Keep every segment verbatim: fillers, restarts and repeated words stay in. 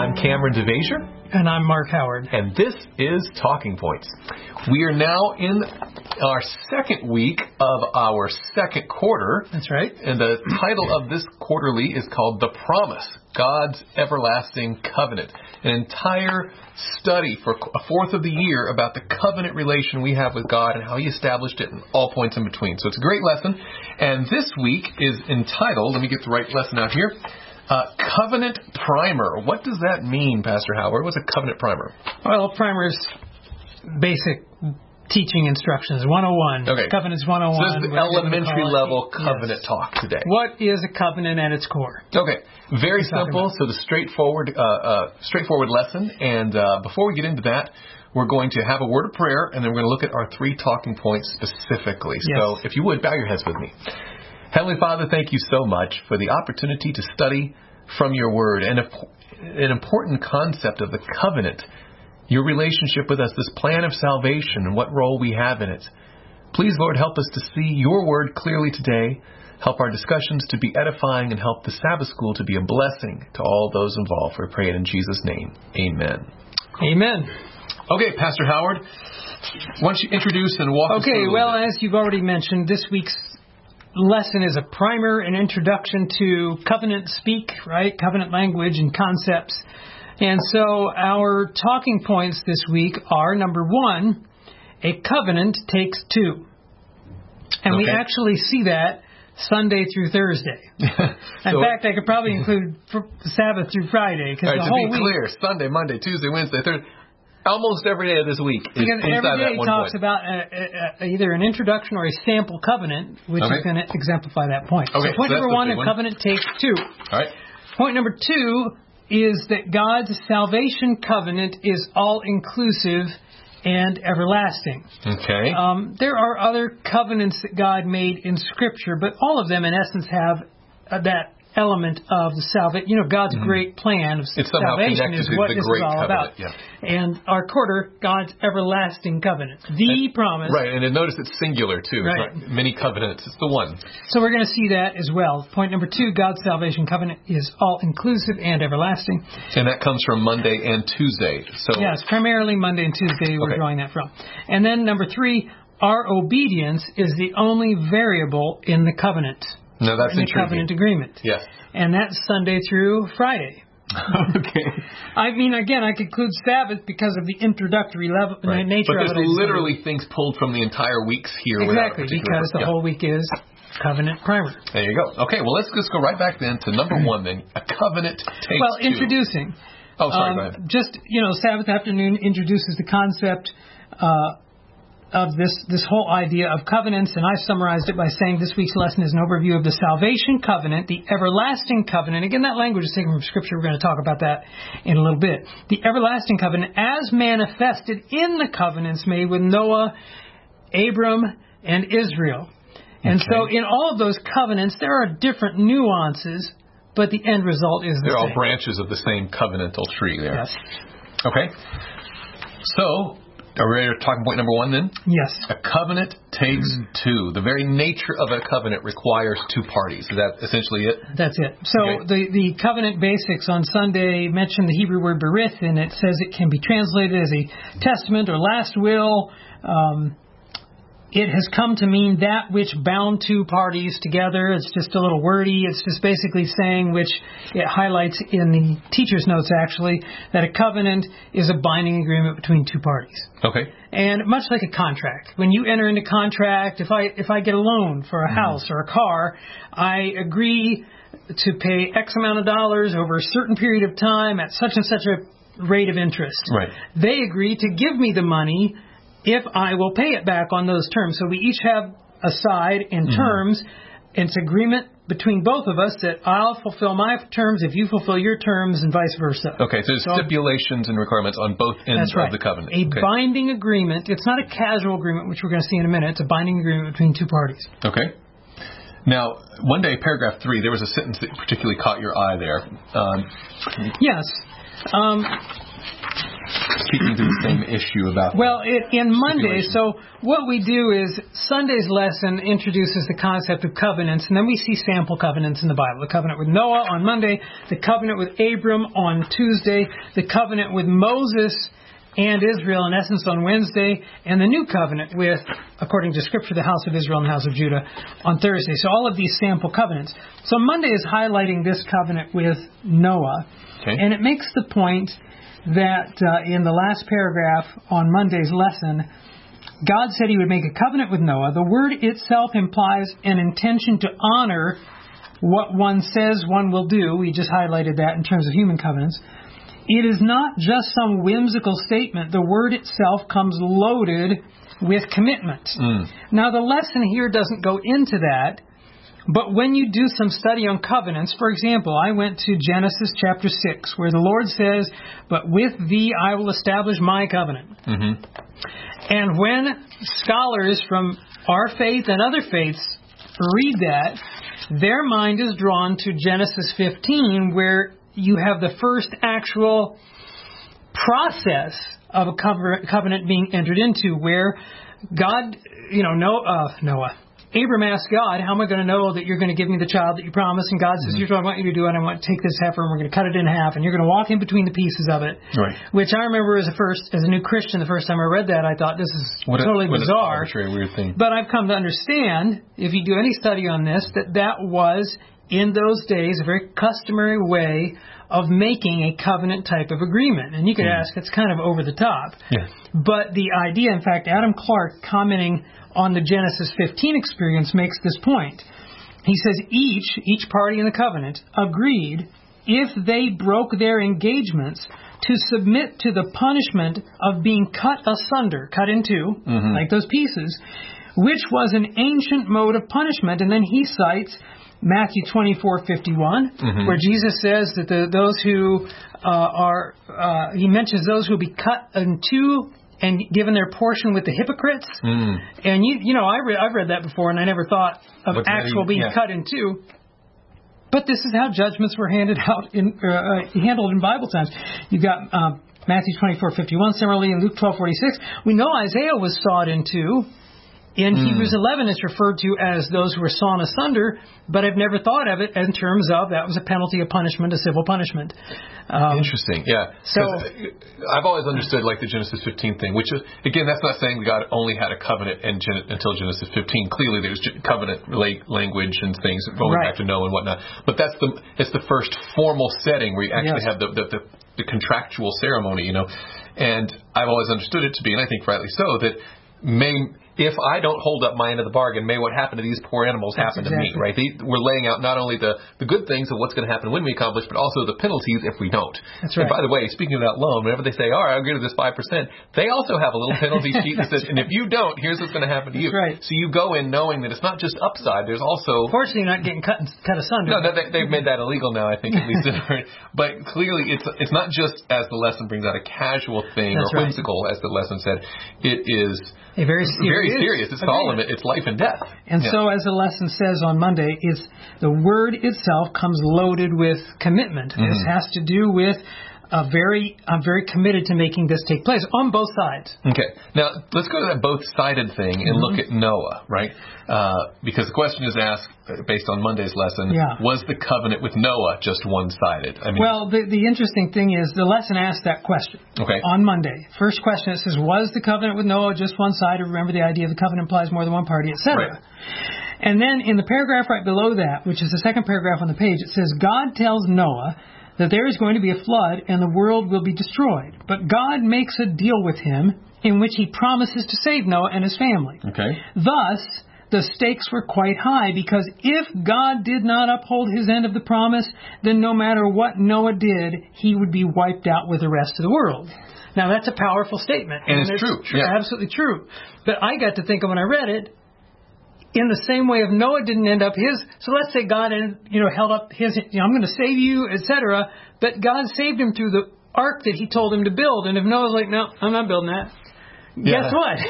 I'm Cameron DeVasier. And I'm Mark Howard. And this is Talking Points. We are now in our second week of our second quarter. That's right. And the title of this quarterly is called The Promise, God's Everlasting Covenant. An entire study for a fourth of the year about the covenant relation we have with God and how He established it and all points in between. So it's a great lesson. And this week is entitled, let me get the right lesson out here, Uh, covenant primer. What does that mean, Pastor Howard? What's a covenant primer? Well, primer is basic teaching instructions, one oh one. Okay. Covenants one oh one. So this is the elementary level covenant yes. talk today. What is a covenant at its core? Okay. Very simple. So the straightforward, uh, uh, straightforward lesson. And uh, before we get into that, we're going to have a word of prayer, and then we're going to look at our three talking points specifically. Yes. So if you would, bow your heads with me. Heavenly Father, thank you so much for the opportunity to study from your word and an important concept of the covenant, your relationship with us, this plan of salvation and what role we have in it. Please, Lord, help us to see your word clearly today. Help our discussions to be edifying and help the Sabbath school to be a blessing to all those involved. We pray it in Jesus' name. Amen. Amen. Okay, Pastor Howard, why don't you introduce and walk us through Okay, a well, bit. as you've already mentioned, this week's lesson is a primer, an introduction to covenant speak, right? Covenant language and concepts. And so our talking points this week are, number one, a covenant takes two. And Okay. we actually see that Sunday through Thursday. In So- fact, I could probably include fr- Sabbath through Friday. Because All right, the to whole be week, clear, Sunday, Monday, Tuesday, Wednesday, Thursday, almost every day of this week is because inside every day that he one talks point. about a, a, a, either an introduction or a sample covenant, which Okay. is going to exemplify that point. Okay, so point so that's number the one, big a one. covenant takes two. All right. Point number two is that God's salvation covenant is all-inclusive and everlasting. Okay. Um, there are other covenants that God made in Scripture, but all of them, in essence, have uh, that element of the salvation. You know, God's Mm-hmm. great plan of It's somehow salvation connected is to what the this great is all covenant, about. yeah. And our quarter, God's everlasting covenant, the And- promise. Right, and then notice it's singular, too. Right. It's not many covenants. It's the one. So we're going to see that as well. Point number two, God's salvation covenant is all-inclusive and everlasting. And that comes from Monday and Tuesday. So Yes, primarily Monday and Tuesday we're Okay. drawing that from. And then number three, our obedience is the only variable in the covenant. No, that's in the intriguing. covenant agreement. Yes. And that's Sunday through Friday. Okay. I mean, again, I could include Sabbath because of the introductory level, Right. nature But of there's it. literally things pulled from the entire weeks here. without Exactly, particular- because the yeah. whole week is covenant primer. There you go. Okay, well, let's just go right back then to number one then. A covenant takes Well, two. introducing. Oh, sorry, Um, go ahead. Just, you know, Sabbath afternoon introduces the concept uh, of this this whole idea of covenants, and I summarized it by saying this week's lesson is an overview of the salvation covenant, the everlasting covenant. Again, that language is taken from Scripture. We're going to talk about that in a little bit. The everlasting covenant as manifested in the covenants made with Noah, Abram, and Israel. And Okay. so in all of those covenants, there are different nuances, but the end result is the They're all same. branches of the same covenantal tree there. Yes. Okay. So, are we ready to talk point number one then? Yes. A covenant takes two. The very nature of a covenant requires two parties. Is that essentially it? That's it. So Okay. the, the covenant basics on Sunday mention the Hebrew word berith, and it says it can be translated as a testament or last will. Um, it has come to mean that which bound two parties together. It's just a little wordy. It's just basically saying, which it highlights in the teacher's notes actually, that a covenant is a binding agreement between two parties. Okay. And much like a contract, when you enter into contract, if I if I get a loan for a house or a car, I agree to pay X amount of dollars over a certain period of time at such and such a rate of interest. Right. They agree to give me the money if I will pay it back on those terms. So we each have a side in Mm-hmm. terms. It's agreement between both of us that I'll fulfill my terms if you fulfill your terms and vice versa. Okay, so there's So- stipulations and requirements on both ends That's right. of the covenant. A okay. binding agreement. It's not a casual agreement, which we're going to see in a minute. It's a binding agreement between two parties. Okay. Now, one day, paragraph three, there was a sentence that particularly caught your eye there. Um, Yes. Um, speaking to the same issue about. Well, it, in Monday, so what we do is Sunday's lesson introduces the concept of covenants, and then we see sample covenants in the Bible. The covenant with Noah on Monday, the covenant with Abram on Tuesday, the covenant with Moses and Israel, in essence, on Wednesday, and the new covenant with, according to Scripture, the house of Israel and the house of Judah on Thursday. So all of these sample covenants. So Monday is highlighting this covenant with Noah, okay. And it makes the point that uh, in the last paragraph on Monday's lesson, God said He would make a covenant with Noah. The word itself implies an intention to honor what one says one will do. We just highlighted that in terms of human covenants. It is not just some whimsical statement. The word itself comes loaded with commitment. Mm. Now, the lesson here doesn't go into that, but when you do some study on covenants, for example, I went to Genesis chapter six, where the Lord says, "But with thee I will establish my covenant." Mm-hmm. And when scholars from our faith and other faiths read that, their mind is drawn to Genesis fifteen, where you have the first actual process of a covenant being entered into, where God, you know, Noah, Noah, Abram asked God, "How am I going to know that you're going to give me the child that you promised?" And God says, mm-hmm. "Here's what I want you to do, and I want to take this heifer, and we're going to cut it in half, and you're going to walk in between the pieces of it." Right. Which I remember as a first, as a new Christian, the first time I read that, I thought, this is what totally a, what bizarre. Arbitrary, weird thing. But I've come to understand, if you do any study on this, that that was, in those days, a very customary way of making a covenant type of agreement. And you could mm. ask, it's kind of over the top. Yeah. But the idea, in fact, Adam Clark, commenting on the Genesis fifteen experience, makes this point. He says, each, each party in the covenant agreed, if they broke their engagements, to submit to the punishment of being cut asunder, cut in two, mm-hmm. like those pieces, which was an ancient mode of punishment. And then he cites Matthew twenty-four fifty-one, mm-hmm. where Jesus says that the, those who uh, are, uh, he mentions those who will be cut in two and given their portion with the hypocrites. Mm. And, you you know, I re- I've read that before, and I never thought of What's actual being yeah. cut in two. But this is how judgments were handed out in uh, uh, handled in Bible times. You've got uh, Matthew twenty-four fifty-one, similarly in Luke twelve forty-six. We know Isaiah was sawed in two. In mm. Hebrews eleven, it's referred to as those who were sawn asunder, but I've never thought of it in terms of that was a penalty of punishment, a civil punishment. Um, Interesting, yeah. So I've always understood like the Genesis fifteen thing, which is, again, that's not saying God only had a covenant in Gen- until Genesis fifteen. Clearly, there's covenant language and things going right. back to Noah and whatnot. But that's the it's the first formal setting where you actually yes. have the, the, the, the contractual ceremony, you know. And I've always understood it to be, and I think rightly so, that may. If I don't hold up my end of the bargain, may what happened to these poor animals That's happen exactly. to me, right? They, we're laying out not only the, the good things of what's going to happen when we accomplish, but also the penalties if we don't. That's right. And by the way, speaking of that loan, whenever they say, all right, I'll agree to this five percent, they also have a little penalty sheet that says, and if you don't, here's what's going to happen to you. That's right. So you go in knowing that it's not just upside, there's also... Fortunately, you're not getting cut, cut asunder. No, they, they've made that illegal now, I think, at least. But clearly, it's it's not just, as the lesson brings out, a casual thing That's or right. whimsical, as the lesson said. It is... A very serious. Very serious. It's all of it. It's life and death. And yeah. so, as the lesson says on Monday, is the word itself comes loaded with commitment. Mm-hmm. This has to do with a very, I'm very committed to making this take place on both sides. Okay. Now, let's go to that both-sided thing and mm-hmm. look at Noah, right? Uh, because the question is asked, based on Monday's lesson, yeah. was the covenant with Noah just one-sided? I mean, well, the, the interesting thing is the lesson asked that question okay. on Monday. First question, it says, was the covenant with Noah just one-sided? Remember, the idea of the covenant implies more than one party, et cetera. Right. And then in the paragraph right below that, which is the second paragraph on the page, it says, God tells Noah that there is going to be a flood and the world will be destroyed. But God makes a deal with him in which he promises to save Noah and his family. Okay. Thus, the stakes were quite high, because if God did not uphold his end of the promise, then no matter what Noah did, he would be wiped out with the rest of the world. Now, that's a powerful statement. And, and it's, it's true. true yeah. Absolutely true. But I got to think of when I read it, in the same way, if Noah didn't end up his, so let's say God, you know, held up his, you know, I'm going to save you, et cetera, but God saved him through the ark that he told him to build. And if Noah's like, no, I'm not building that, guess Yeah. what?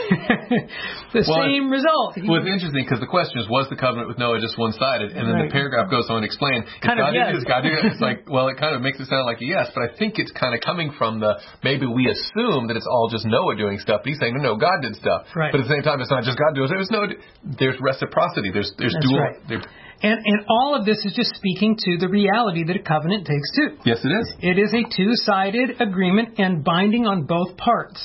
the Well, same result. Well, it's interesting because the question is, was the covenant with Noah just one-sided? And then Right. the paragraph goes on to explain, if Kind of God yes. did this, God did it. It's like, well, it kind of makes it sound like a yes, but I think it's kind of coming from the, maybe we assume that it's all just Noah doing stuff. But he's saying, no, no, God did stuff. Right. But at the same time, it's not just God doing it. There's no, there's reciprocity. There's, there's That's dual. right. there- And, and all of this is just speaking to the reality that a covenant takes two. Yes, it is. It is a two-sided agreement and binding on both parts.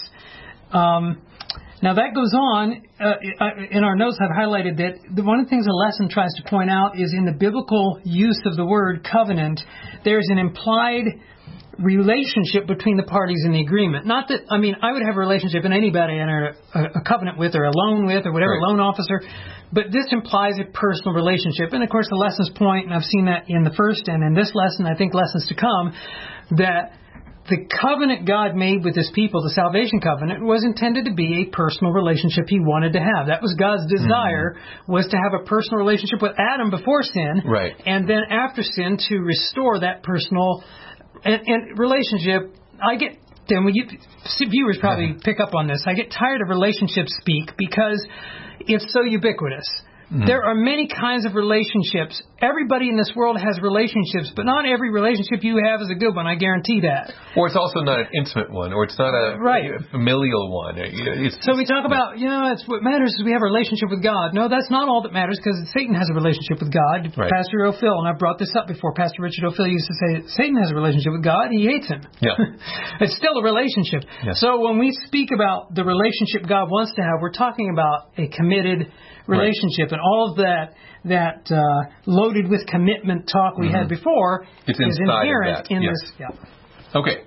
Um, now that goes on, uh, in our notes I've highlighted that the, one of the things the lesson tries to point out is in the biblical use of the word covenant, there's an implied relationship between the parties in the agreement. Not that, I mean, I would have a relationship in anybody I enter a, a covenant with or a loan with or whatever, Right. loan officer, but this implies a personal relationship. And of course the lessons point, and I've seen that in the first and in this lesson, I think lessons to come, that the covenant God made with His people, the salvation covenant, was intended to be a personal relationship He wanted to have. That was God's desire, mm-hmm. was to have a personal relationship with Adam before sin, right. and then after sin to restore that personal and, and relationship. I get, then when you viewers probably mm-hmm. pick up on this, I get tired of relationship speak because it's so ubiquitous. Mm-hmm. There are many kinds of relationships. Everybody in this world has relationships, but not every relationship you have is a good one. I guarantee that. Or it's also not an intimate one, or it's not a, right. a familial one. It's, so we talk about, you know, it's what matters is we have a relationship with God. No, that's not all that matters because Satan has a relationship with God. Right. Pastor O'Phil, and I've brought this up before, Pastor Richard O'Phil used to say Satan has a relationship with God. He hates him. Yeah. It's still a relationship. Yeah. So when we speak about the relationship God wants to have, we're talking about a committed relationship, right. and all of that that uh, loaded with commitment talk we mm-hmm. had before it's is of inherent that. in yes. this. Yeah. Okay,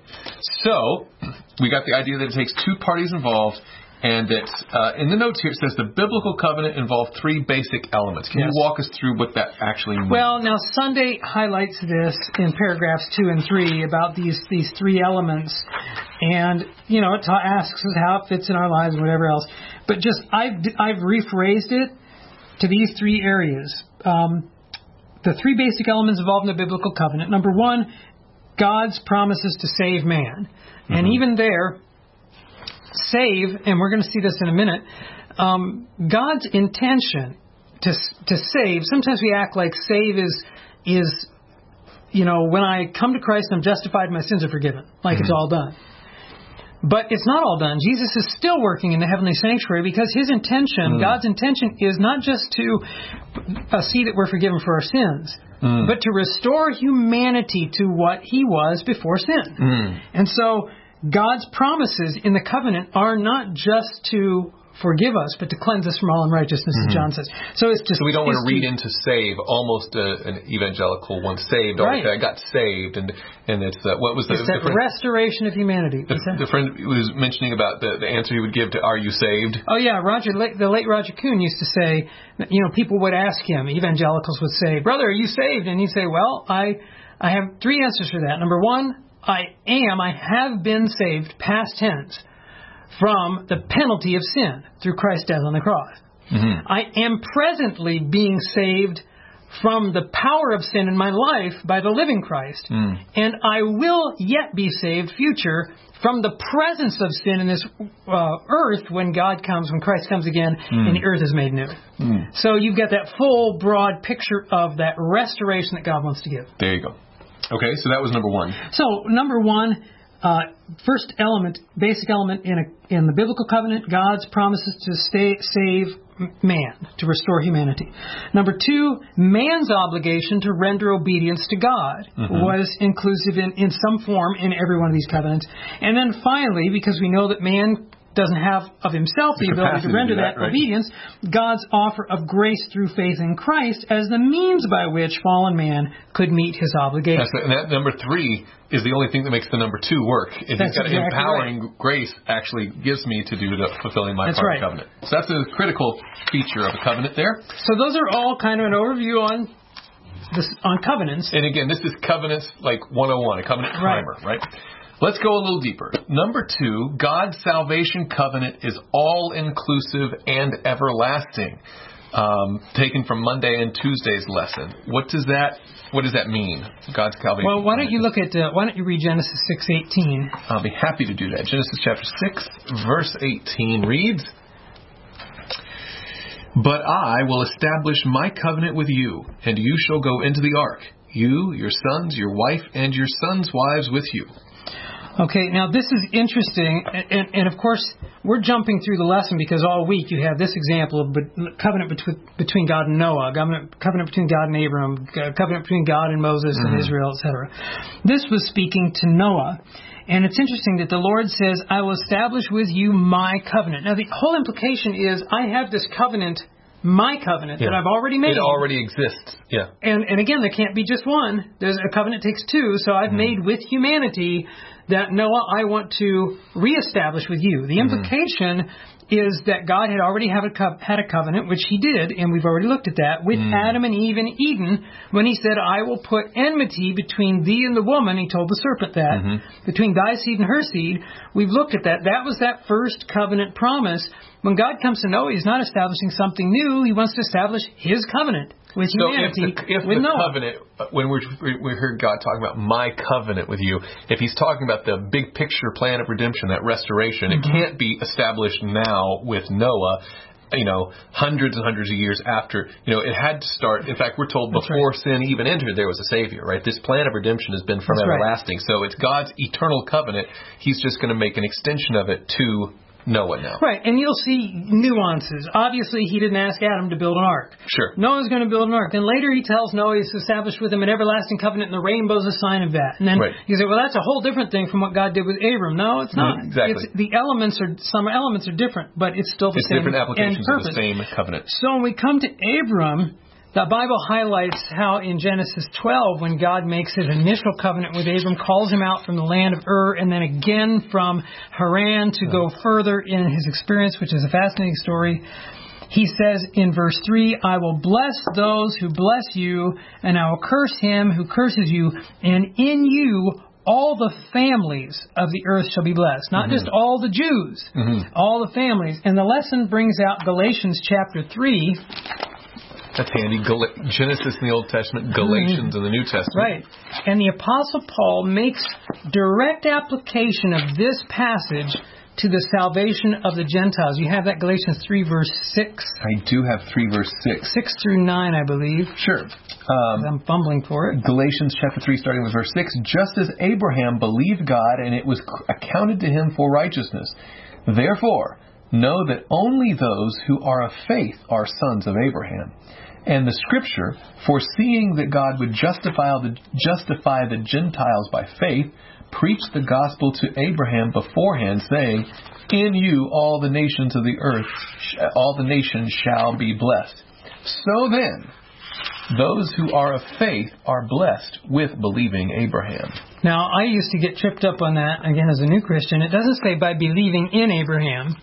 so we got the idea that it takes two parties involved, and that uh, in the notes here it says the biblical covenant involved three basic elements. Can yes. you walk us through what that actually means? Well, now Sunday highlights this in paragraphs two and three about these these three elements, and you know it ta- asks us how it fits in our lives and whatever else. But just I've I've rephrased it to these three areas. Um, the three basic elements involved in the biblical covenant. Number one, God's promises to save man, mm-hmm. and even there, save, and we're going to see this in a minute. Um, God's intention to to save. Sometimes we act like save is is you know when I come to Christ, I'm justified, my sins are forgiven, like mm-hmm. it's all done. But it's not all done. Jesus is still working in the heavenly sanctuary because His intention, mm. God's intention, is not just to uh, see that we're forgiven for our sins, mm. but to restore humanity to what He was before sin. Mm. And so God's promises in the covenant are not just to forgive us, but to cleanse us from all unrighteousness, mm-hmm. as John says. So it's just so we don't want to read to, into save almost a, an evangelical one saved. Right. Or I got saved, and and it's uh, what was the, it's that the friend, restoration of humanity. The, the friend was mentioning about the, the answer he would give to "Are you saved?" Oh yeah, Roger, the late Roger Kuhn used to say, you know, people would ask him, evangelicals would say, "Brother, are you saved?" And he'd say, "Well, I I have three answers for that. Number one, I am, I have been saved, past tense, from the penalty of sin through Christ's death on the cross. Mm-hmm. I am presently being saved from the power of sin in my life by the living Christ. Mm. And I will yet be saved, future, from the presence of sin in this uh, earth when God comes, when Christ comes again, mm. and the earth is made new." Mm. So you've got that full, broad picture of that restoration that God wants to give. There you go. Okay, so that was number one. So number one, Uh, first element, basic element in a, in the biblical covenant, God's promises to stay, save man, to restore humanity. Number two, man's obligation to render obedience to God mm-hmm. was inclusive in, in some form in every one of these covenants. And then finally, because we know that man doesn't have of himself the, the ability to render to that, that right. obedience, God's offer of grace through faith in Christ as the means by which fallen man could meet his obligation. That's the, and that number three is the only thing that makes the number two work. And that's he's got exactly empowering right. grace actually gives me to do the fulfilling my that's part right. of the covenant. So that's a critical feature of a covenant there. So those are all kind of an overview on this, on covenants. And again, this is covenants like one oh one, a covenant primer, right? right? Let's go a little deeper. Number two, God's salvation covenant is all-inclusive and everlasting. um, taken from Monday and Tuesday's lesson. What does that What does that mean? God's salvation. Well, why don't you look at uh, why don't you read Genesis six eighteen? I'll be happy to do that. Genesis chapter six, verse eighteen reads, "But I will establish my covenant with you, and you shall go into the ark, you, your sons, your wife, and your sons' wives with you." Okay, now this is interesting, and, and, and of course, we're jumping through the lesson because all week you have this example of covenant between, between God and Noah, covenant, covenant between God and Abram, covenant between God and Moses mm-hmm. and Israel, et cetera. This was speaking to Noah, and it's interesting that the Lord says, "I will establish with you my covenant." Now, the whole implication is, I have this covenant, my covenant, yeah. that I've already made. It already exists, yeah. And, and again, there can't be just one. There's a covenant takes two, so I've mm-hmm. made with humanity that, Noah, I want to reestablish with you. The implication mm-hmm. is that God had already have a co- had a covenant, which he did, and we've already looked at that, with mm. Adam and Eve in Eden, when he said, "I will put enmity between thee and the woman." He told the serpent that. Mm-hmm. "Between thy seed and her seed." We've looked at that. That was that first covenant promise. When God comes to Noah, he's not establishing something new. He wants to establish his covenant with so humanity. if the, if with the Noah. covenant, when we we heard God talking about my covenant with you, if he's talking about the big picture plan of redemption, that restoration, mm-hmm. it can't be established now with Noah, you know, hundreds and hundreds of years after. You know, it had to start. In fact, we're told That's before right. sin even entered, there was a Savior, right? This plan of redemption has been from That's everlasting. Right. So it's God's eternal covenant. He's just going to make an extension of it to Noah now. Right, and you'll see nuances. Obviously, he didn't ask Adam to build an ark. Sure. Noah's going to build an ark. Then later he tells Noah he's established with him an everlasting covenant, and the rainbow's a sign of that. And then right. you say, well, that's a whole different thing from what God did with Abram. No, it's not. Mm, exactly. It's, the elements are, some elements are different, but it's still the it's same different applications end of the same covenant. So when we come to Abram, the Bible highlights how in Genesis twelve, when God makes his initial covenant with Abram, calls him out from the land of Ur, and then again from Haran to go further in his experience, which is a fascinating story. He says in verse three, "I will bless those who bless you, and I will curse him who curses you, and in you all the families of the earth shall be blessed." Not mm-hmm. just all the Jews, mm-hmm. all the families. And the lesson brings out Galatians chapter three. That's handy. Gal- Genesis in the Old Testament, Galatians mm-hmm. in the New Testament. Right. And the Apostle Paul makes direct application of this passage to the salvation of the Gentiles. You have that Galatians three, verse six. I do have three, verse six. six through nine, I believe. Sure. Um, I'm fumbling for it. Galatians chapter three, starting with verse six. "Just as Abraham believed God, and it was accounted to him for righteousness. Therefore, know that only those who are of faith are sons of Abraham. And the Scripture, foreseeing that God would justify the, justify the Gentiles by faith, preached the gospel to Abraham beforehand, saying, In you all the nations of the earth, all the nations shall be blessed. So then, those who are of faith are blessed with believing Abraham." Now, I used to get tripped up on that, again, as a new Christian. It doesn't say by believing in Abraham.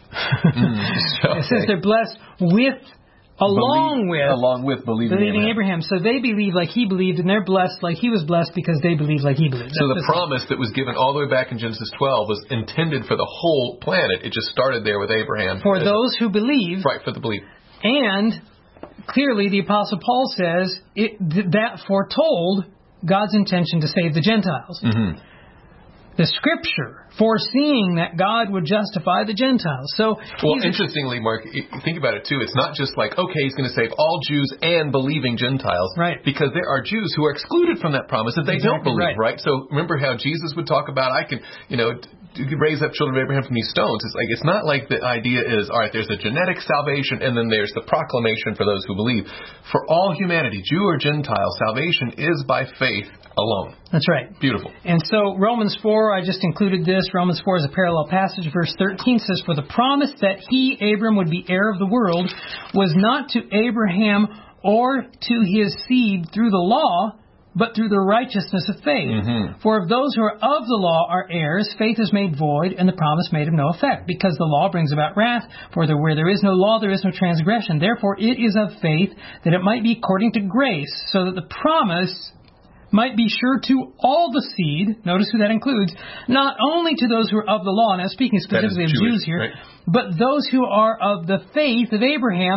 mm, okay. It says they're blessed with Along Believe, with along with believing, believing Abraham. Abraham. So they believe like he believed, and they're blessed like he was blessed because they believe like he believed. So That's the promise that was given all the way back in Genesis twelve was intended for the whole planet. It just started there with Abraham. For those who believe. Right, for the belief. And clearly the Apostle Paul says it, that foretold God's intention to save the Gentiles. Mm-hmm. The Scripture foreseeing that God would justify the Gentiles. So, well, interestingly, Mark, think about it too. It's not just like, okay, he's going to save all Jews and believing Gentiles, right? Because there are Jews who are excluded from that promise if they exactly don't believe, right. right? So remember how Jesus would talk about, I can, you know, you can raise up children of Abraham from these stones. It's like, it's not like the idea is, all right, there's a genetic salvation and then there's the proclamation for those who believe. For all humanity, Jew or Gentile, salvation is by faith alone. That's right. Beautiful. And so Romans four, I just included this. Romans four is a parallel passage. Verse thirteen says, "For the promise that he, Abram, would be heir of the world was not to Abraham or to his seed through the law, but through the righteousness of faith. Mm-hmm. For if those who are of the law are heirs, faith is made void, and the promise made of no effect, because the law brings about wrath. For there, where there is no law, there is no transgression. Therefore it is of faith, that it might be according to grace, so that the promise might be sure to all the seed," notice who that includes, "not only to those who are of the law," now speaking specifically of Jewish, Jews here, right. "but those who are of the faith of Abraham,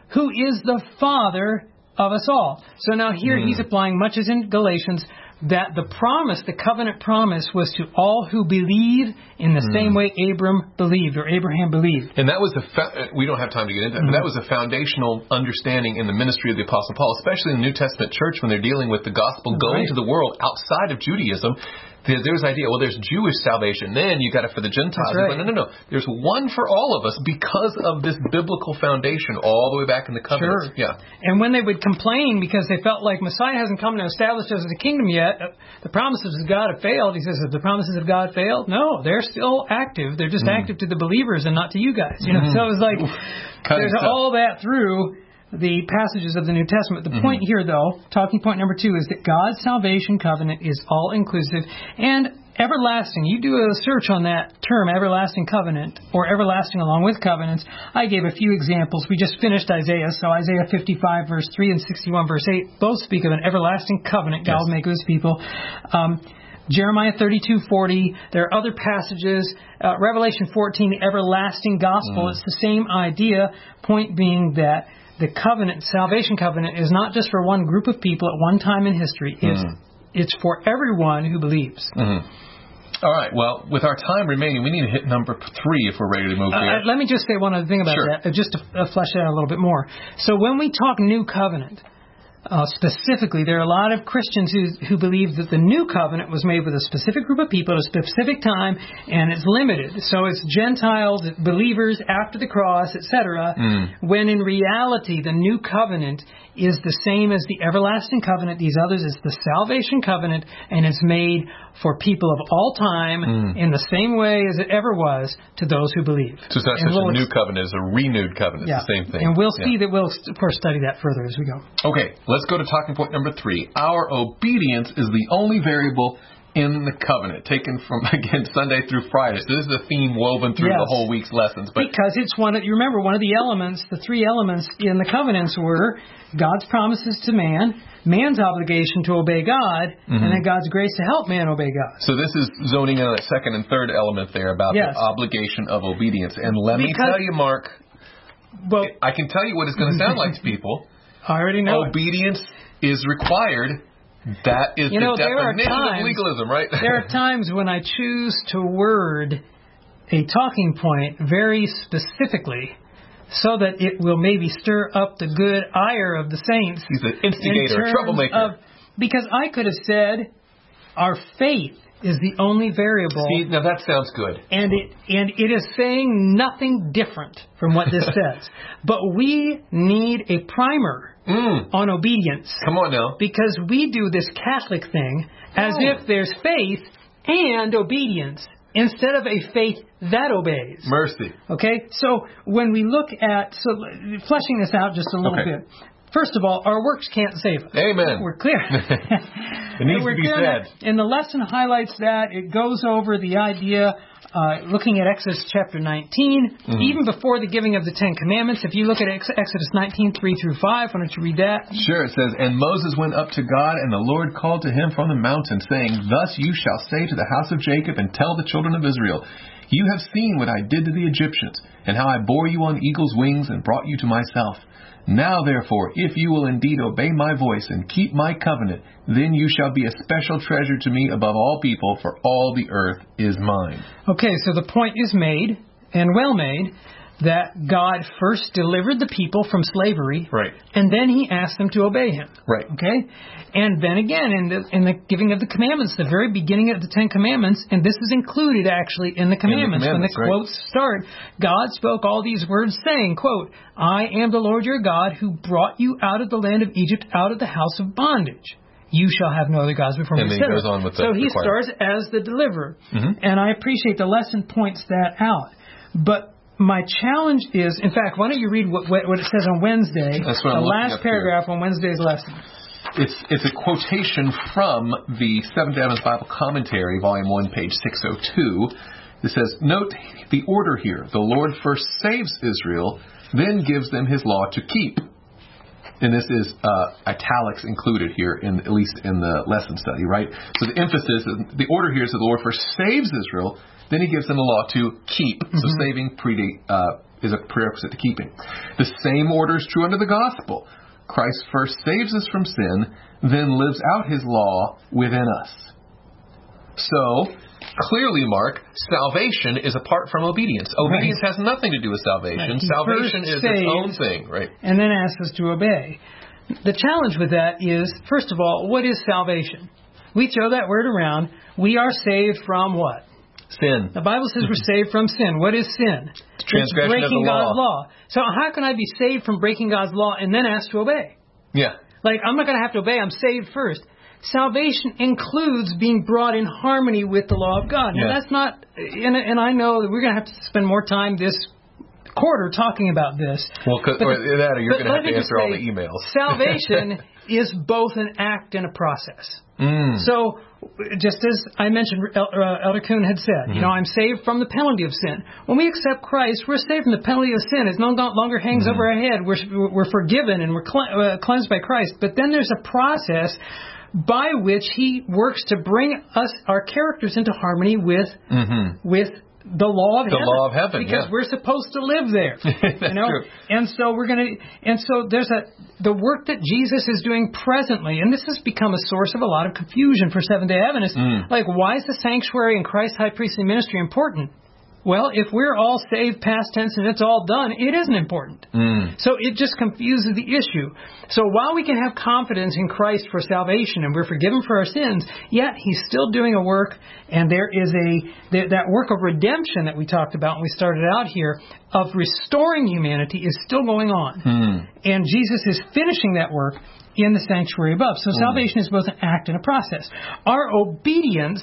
who is the Father of us all. So now here mm. he's applying, much as in Galatians, that the promise, the covenant promise, was to all who believe in the mm. same way Abram believed, or Abraham believed. And that was a fa- we don't have time to get into that, mm-hmm. but that was a foundational understanding in the ministry of the Apostle Paul, especially in the New Testament church when they're dealing with the gospel going right. to the world outside of Judaism. There, there's the idea, well, there's Jewish salvation, then you got it for the Gentiles. Right. No, no, no, no. There's one for all of us because of this biblical foundation all the way back in the covenants. Sure. Yeah. And when they would complain because they felt like Messiah hasn't come to establish us as a kingdom yet, the promises of God have failed. He says, have the promises of God failed? No, they're still active. They're just mm. active to the believers and not to you guys. You know, mm. so it was like, there's all that through the passages of the New Testament. The mm-hmm. point here, though, talking point number two, is that God's salvation covenant is all-inclusive and everlasting. You do a search on that term, everlasting covenant, or everlasting along with covenants. I gave a few examples. We just finished Isaiah, so Isaiah fifty-five, verse three, and sixty-one, verse eight, both speak of an everlasting covenant God will make with His people. Um, Jeremiah thirty-two forty. There are other passages. Uh, Revelation fourteen, the everlasting gospel. Mm. It's the same idea. Point being that the covenant, salvation covenant, is not just for one group of people at one time in history. It's mm. it's for everyone who believes. Mm-hmm. All right. Well, with our time remaining, we need to hit number three if we're ready to move uh, here. Let me just say one other thing about sure. that, uh, just to uh, flesh it out a little bit more. So when we talk new covenant, Uh, specifically, there are a lot of Christians who who believe that the new covenant was made with a specific group of people at a specific time, and it's limited. So it's Gentiles, believers after the cross, et cetera. Mm. When in reality, the new covenant is the same as the everlasting covenant. These others is the salvation covenant, and it's made for people of all time mm. in the same way as it ever was to those who believe. So it's not and such we'll a new covenant, it's a renewed covenant. Yeah. It's the same thing. And we'll see yeah. that we'll, of course, study that further as we go. Okay, let's go to talking point number three. Our obedience is the only variable in the covenant, taken from, again, Sunday through Friday. So this is a theme woven through yes. the whole week's lessons. But because it's one of, you remember, one of the elements, the three elements in the covenants were God's promises to man, man's obligation to obey God, mm-hmm. and then God's grace to help man obey God. So this is zoning in on that second and third element there about yes. the obligation of obedience. And let because, me tell you, Mark, well, I can tell you what it's going to sound like to people. I already know. Obedience it. is required. That is you know, the definition times, of legalism, right? There are times when I choose to word a talking point very specifically so that it will maybe stir up the good ire of the saints. He's an instigator, a troublemaker. Of, because I could have said, our faith is the only variable. See, now that sounds good. And it and it is saying nothing different from what this says. But we need a primer mm. on obedience. Come on now. Because we do this Catholic thing as oh. if there's faith and obedience instead of a faith that obeys. Mercy. Okay? So when we look at, so fleshing this out just a little okay. bit. First of all, our works can't save us. Amen. We're clear. It needs to be said. And the lesson highlights that. It goes over the idea, uh, looking at Exodus chapter nineteen, mm-hmm. even before the giving of the Ten Commandments. If you look at Exodus nineteen, three through five, why don't you read that? Sure. It says, And Moses went up to God, and the Lord called to him from the mountain, saying, Thus you shall say to the house of Jacob, and tell the children of Israel, You have seen what I did to the Egyptians, and how I bore you on eagle's wings, and brought you to myself. Now, therefore, if you will indeed obey my voice and keep my covenant, then you shall be a special treasure to me above all people, for all the earth is mine. Okay, so the point is made, and well made, that God first delivered the people from slavery, right. and then He asked them to obey Him. Right. Okay? And then again, in the, in the giving of the commandments, the very beginning of the Ten Commandments, and this is included actually in the commandments. In the commandments when the right. quotes start, God spoke all these words saying, quote, I am the Lord your God who brought you out of the land of Egypt, out of the house of bondage. You shall have no other gods before me. And then he goes on with the So He requirement. starts as the deliverer. Mm-hmm. And I appreciate the lesson points that out. But my challenge is, in fact, why don't you read what, what it says on Wednesday, That's what the I'm last paragraph here. on Wednesday's lesson. It's it's a quotation from the Seventh-day Adventist Bible Commentary, Volume one, page six oh two. It says, Note the order here. The Lord first saves Israel, then gives them His law to keep. And this is uh, italics included here, in at least in the lesson study, right? So the emphasis, the order here is that the Lord first saves Israel, then He gives them the law to keep. Mm-hmm. So saving predate, uh, is a prerequisite to keeping. The same order is true under the gospel. Christ first saves us from sin, then lives out his law within us. So, clearly, Mark, salvation is apart from obedience. Obedience right. has nothing to do with salvation. Right. Salvation is its own thing, right? And then asks us to obey. The challenge with that is, first of all, what is salvation? We throw that word around. We are saved from what? Sin. The Bible says we're saved from sin. What is sin? It's transgression it's breaking of the law. God's law. So how can I be saved from breaking God's law and then asked to obey? Yeah. Like, I'm not going to have to obey. I'm saved first. Salvation includes being brought in harmony with the law of God. Now, yeah. that's not, and, and I know that we're going to have to spend more time this quarter talking about this. Well, but, or that, or you're going to have to answer say, all the emails. Salvation is both an act and a process. Mm. So, just as I mentioned, Elder Kuhn had said, mm-hmm. you know, I'm saved from the penalty of sin. When we accept Christ, we're saved from the penalty of sin. It no longer hangs mm-hmm. over our head. We're, we're forgiven and we're cle- uh, cleansed by Christ. But then there's a process by which He works to bring us, our characters, into harmony with mm-hmm. with the law of the heaven. law of heaven, because yeah. we're supposed to live there. That's you know? true. And so we're going to, and so there's a, the work that Jesus is doing presently, and this has become a source of a lot of confusion for Seventh-day Adventists. Mm. Like, why is the sanctuary and Christ's high priestly ministry important? Well, if we're all saved past tense and it's all done, it isn't important. Mm. So it just confuses the issue. So while we can have confidence in Christ for salvation and we're forgiven for our sins, yet He's still doing a work, and there is a that work of redemption that we talked about when we started out here, of restoring humanity, is still going on. Mm. And Jesus is finishing that work in the sanctuary above. So mm. salvation is both an act and a process. Our obedience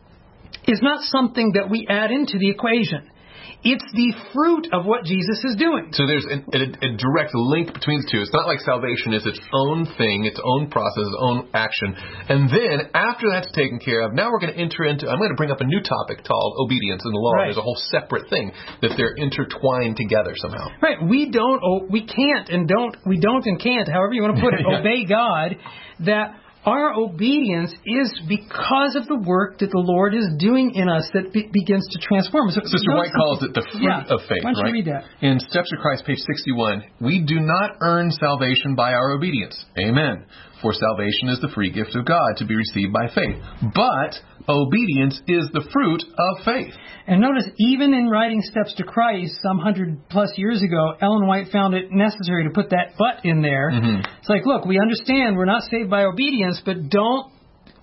is not something that we add into the equation. It's the fruit of what Jesus is doing. So there's a, a, a direct link between the two. It's not like salvation is its own thing, its own process, its own action. And then, after that's taken care of, now we're going to enter into, I'm going to bring up a new topic called obedience in the law. Right. There's a whole separate thing that they're intertwined together somehow. Right. We don't, oh, we can't and don't, we don't and can't, however you want to put it, yeah. obey God. That our obedience is because of the work that the Lord is doing in us that be- begins to transform us. Sister White calls it the fruit yeah. of faith, Why don't right? you read that? In Steps of Christ, page sixty-one, we do not earn salvation by our obedience. Amen. For salvation is the free gift of God to be received by faith. But obedience is the fruit of faith. And notice, even in writing Steps to Christ some hundred plus years ago, Ellen White found it necessary to put that but in there. Mm-hmm. It's like, look, we understand we're not saved by obedience, but don't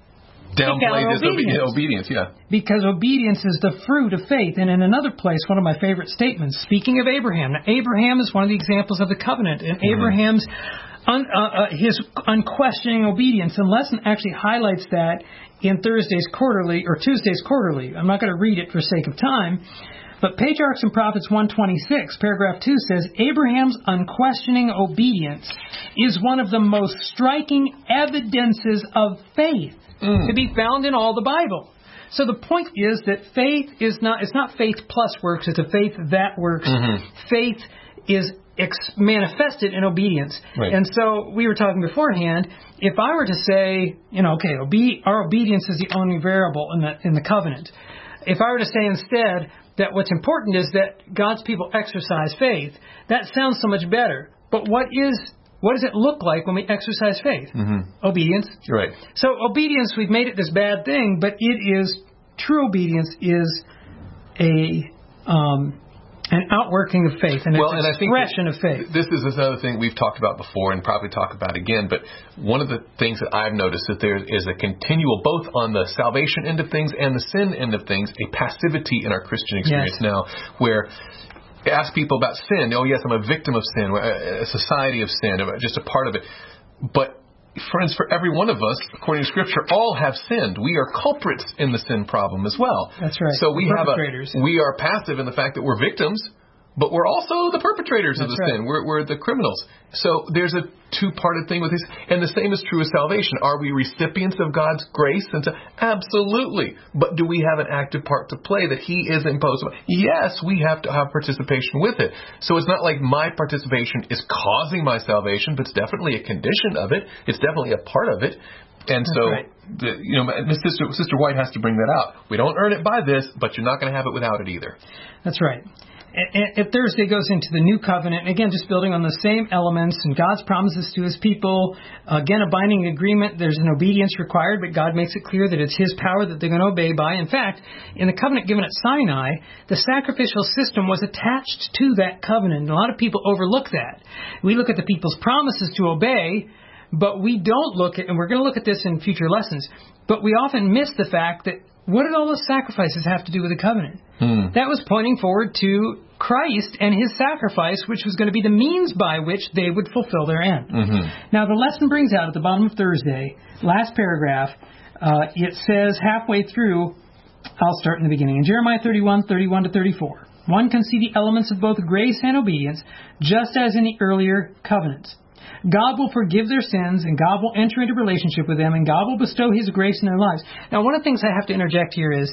downplay this obedience. Obe- obedience, yeah. Because obedience is the fruit of faith. And in another place, one of my favorite statements, speaking of Abraham. Now, Abraham is one of the examples of the covenant. And mm-hmm. Abraham's Un, uh, uh, his unquestioning obedience, and Lesson actually highlights that in Thursday's quarterly, or Tuesday's quarterly. I'm not going to read it for sake of time, but Patriarchs and Prophets one twenty-six, paragraph two says, Abraham's unquestioning obedience is one of the most striking evidences of faith mm. to be found in all the Bible. So the point is that faith is not, it's not faith plus works, it's a faith that works. Mm-hmm. Faith is Ex- manifested in obedience. Right. And so we were talking beforehand, if I were to say, you know, okay, obe- our obedience is the only variable in the in the covenant. If I were to say instead that what's important is that God's people exercise faith, that sounds so much better. But what is what does it look like when we exercise faith? Mm-hmm. Obedience. Right. So obedience, we've made it this bad thing, but it is, true obedience is a um an outworking of faith, and well, an and expression I think of faith. This is another thing we've talked about before and probably talk about again, but one of the things that I've noticed that there is a continual, both on the salvation end of things and the sin end of things, a passivity in our Christian experience yes. now, where ask people about sin. Oh, yes, I'm a victim of sin, a society of sin, just a part of it. But friends, for every one of us, according to Scripture, all have sinned. We are culprits in the sin problem as well. That's right. So we We're have a, we are passive in the fact that we're victims, but we're also the perpetrators That's of the right. sin. We're, we're the criminals. So there's a two-parted thing with this. And the same is true with salvation. Are we recipients of God's grace? And so, absolutely. But do we have an active part to play that He is imposed upon? Yes, we have to have participation with it. So it's not like my participation is causing my salvation, but it's definitely a condition of it. It's definitely a part of it. And That's so, right. the, you know, Sister, Sister White has to bring that out. We don't earn it by this, but you're not going to have it without it either. That's right. If Thursday goes into the new covenant, again, just building on the same elements and God's promises to his people. Again, a binding agreement. There's an obedience required, but God makes it clear that it's his power that they're going to obey by. In fact, in the covenant given at Sinai, the sacrificial system was attached to that covenant. And a lot of people overlook that. We look at the people's promises to obey, but we don't look at, and we're going to look at this in future lessons, but we often miss the fact that what did all those sacrifices have to do with the covenant? Hmm. That was pointing forward to Christ and his sacrifice, which was going to be the means by which they would fulfill their end. Mm-hmm. Now, the lesson brings out at the bottom of Thursday, last paragraph, uh, it says halfway through, I'll start in the beginning, in Jeremiah thirty-one, thirty-one to thirty-four. One can see the elements of both grace and obedience, just as in the earlier covenants. God will forgive their sins, and God will enter into relationship with them, and God will bestow his grace in their lives. Now, one of the things I have to interject here is,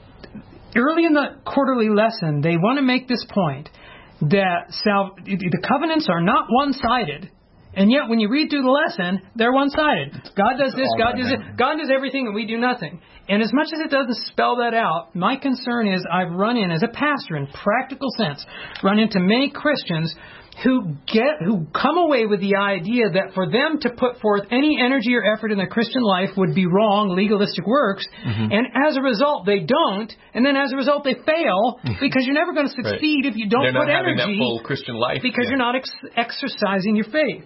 early in the quarterly lesson, they want to make this point that sal- the covenants are not one-sided, and yet when you read through the lesson, they're one-sided. God does this, God does it, God does everything, and we do nothing. And as much as it doesn't spell that out, my concern is I've run in, as a pastor, in practical sense, run into many Christians who get who come away with the idea that for them to put forth any energy or effort in their Christian life would be wrong, legalistic works, mm-hmm. and as a result they don't, and then as a result they fail, because you're never going to succeed right. if you don't They're put not energy having that full Christian life because yeah. you're not ex- exercising your faith.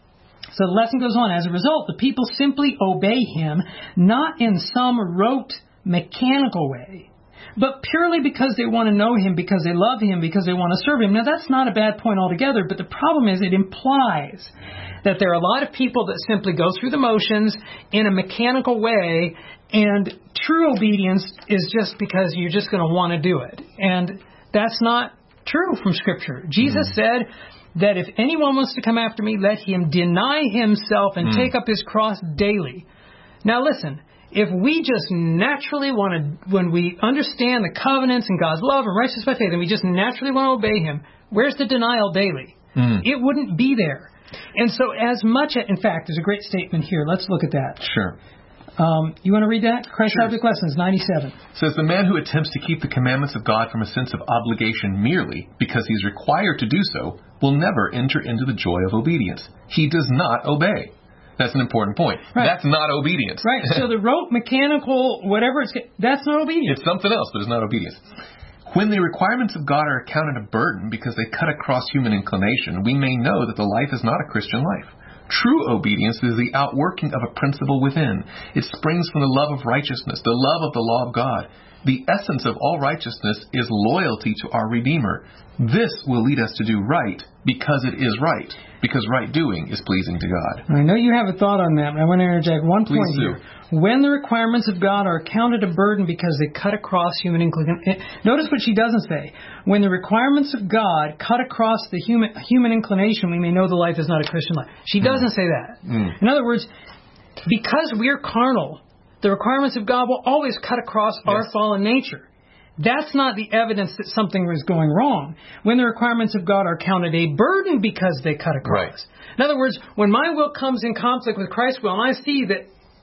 So the lesson goes on. As a result, the people simply obey him, not in some rote, mechanical way, but purely because they want to know him, because they love him, because they want to serve him. Now, that's not a bad point altogether, but the problem is it implies that there are a lot of people that simply go through the motions in a mechanical way, and true obedience is just because you're just going to want to do it. And that's not true from Scripture. Jesus mm. said that if anyone wants to come after me, let him deny himself and mm. take up his cross daily. Now, listen. If we just naturally want to, when we understand the covenants and God's love and righteousness by faith, and we just naturally want to obey him, where's the denial daily? Mm. It wouldn't be there. And so as much, in fact, there's a great statement here. Let's look at that. Sure. Um, you want to read that? Christ's sure. Object Lessons, ninety-seven. It says, the man who attempts to keep the commandments of God from a sense of obligation merely because he's required to do so will never enter into the joy of obedience. He does not obey. That's an important point. Right. That's not obedience. Right. So the rote, mechanical, whatever it's, that's not obedience. It's something else, but it's not obedience. When the requirements of God are accounted a burden because they cut across human inclination, we may know that the life is not a Christian life. True obedience is the outworking of a principle within. It springs from the love of righteousness, the love of the law of God. The essence of all righteousness is loyalty to our Redeemer. This will lead us to do right because it is right, because right doing is pleasing to God. I know you have a thought on that, but I want to interject one Please point do. here. When the requirements of God are accounted a burden because they cut across human inclination. Notice what she doesn't say. When the requirements of God cut across the human human inclination, we may know the life is not a Christian life. She doesn't mm. say that. Mm. In other words, because we're carnal, the requirements of God will always cut across yes. our fallen nature. That's not the evidence that something was going wrong. When the requirements of God are counted a burden because they cut across. Right. In other words, when my will comes in conflict with Christ's will, and I see that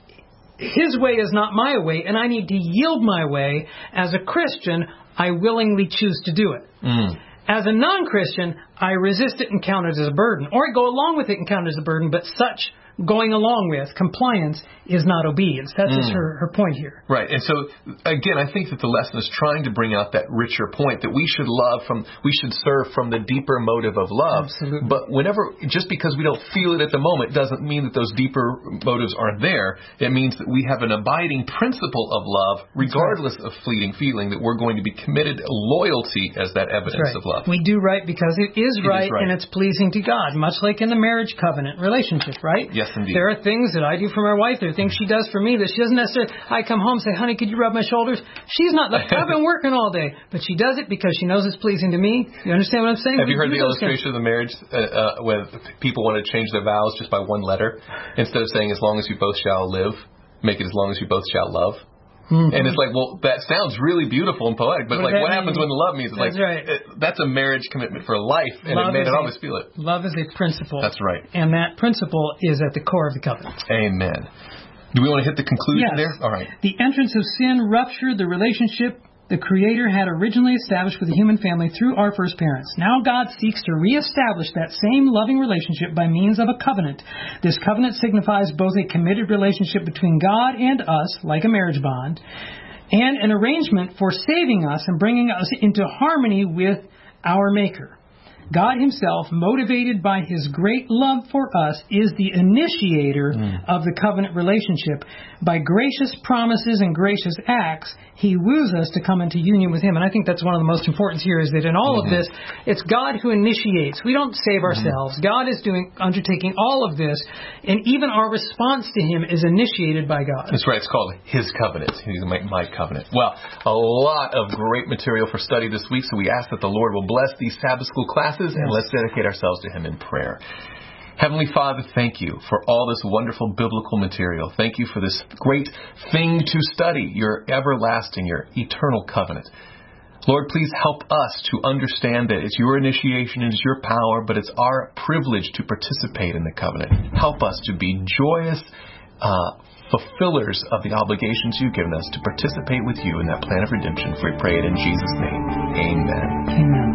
his way is not my way, and I need to yield my way, as a Christian, I willingly choose to do it. Mm. As a non-Christian, I resist it and count it as a burden. Or I go along with it and count it as a burden, but such going along with compliance is not obedience. That's mm. just her, her point here. Right. And so, again, I think that the lesson is trying to bring out that richer point that we should love from, we should serve from the deeper motive of love. Absolutely. But whenever, just because we don't feel it at the moment doesn't mean that those deeper motives aren't there. It means that we have an abiding principle of love, regardless right. of fleeting feeling, that we're going to be committed loyalty as that evidence right. of love. We do right because it is, it right, is right and it's pleasing to God, much like in the marriage covenant relationship, right? Yes, indeed. There are things that I do for my wife. There are things she does for me that she doesn't necessarily. I come home and say, honey, could you rub my shoulders? She's not. Like, I've been working all day. But she does it because she knows it's pleasing to me. You understand what I'm saying? Have we you heard the illustration of the marriage uh, uh, when people want to change their vows just by one letter? Instead of saying, as long as you both shall live, make it as long as you both shall love. Mm-hmm. And it's like, well, that sounds really beautiful and poetic, but what like, what mean? happens when the love means? It's that's like, right. it, that's a marriage commitment for life, and love it made it a, always feel it. Love is a principle. That's right. And that principle is at the core of the covenant. Amen. Do we want to hit the conclusion yes. there? All right. The entrance of sin ruptured the relationship the Creator had originally established with the human family through our first parents. Now God seeks to reestablish that same loving relationship by means of a covenant. This covenant signifies both a committed relationship between God and us, like a marriage bond, and an arrangement for saving us and bringing us into harmony with our Maker. God Himself, motivated by His great love for us, is the initiator mm. of the covenant relationship. By gracious promises and gracious acts, He woos us to come into union with Him. And I think that's one of the most important here, is that in all mm-hmm. of this, it's God who initiates. We don't save ourselves. Mm-hmm. God is doing, undertaking all of this, and even our response to Him is initiated by God. That's right. It's called His covenant. He's my, my covenant. Well, a lot of great material for study this week, so we ask that the Lord will bless these Sabbath school classes. And let's dedicate ourselves to Him in prayer. Heavenly Father, thank You for all this wonderful biblical material. Thank You for this great thing to study, Your everlasting, Your eternal covenant. Lord, please help us to understand that it's Your initiation, it's Your power, but it's our privilege to participate in the covenant. Help us to be joyous uh, fulfillers of the obligations You've given us to participate with You in that plan of redemption. For we pray it in Jesus' name. Amen. Amen.